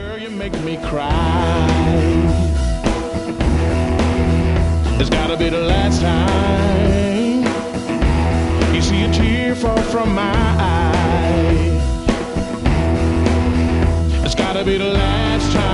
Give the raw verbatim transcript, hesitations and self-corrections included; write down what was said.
Girl, you make me cry. It's gotta be the last time you see a tear fall from my eye. It's gotta be the last time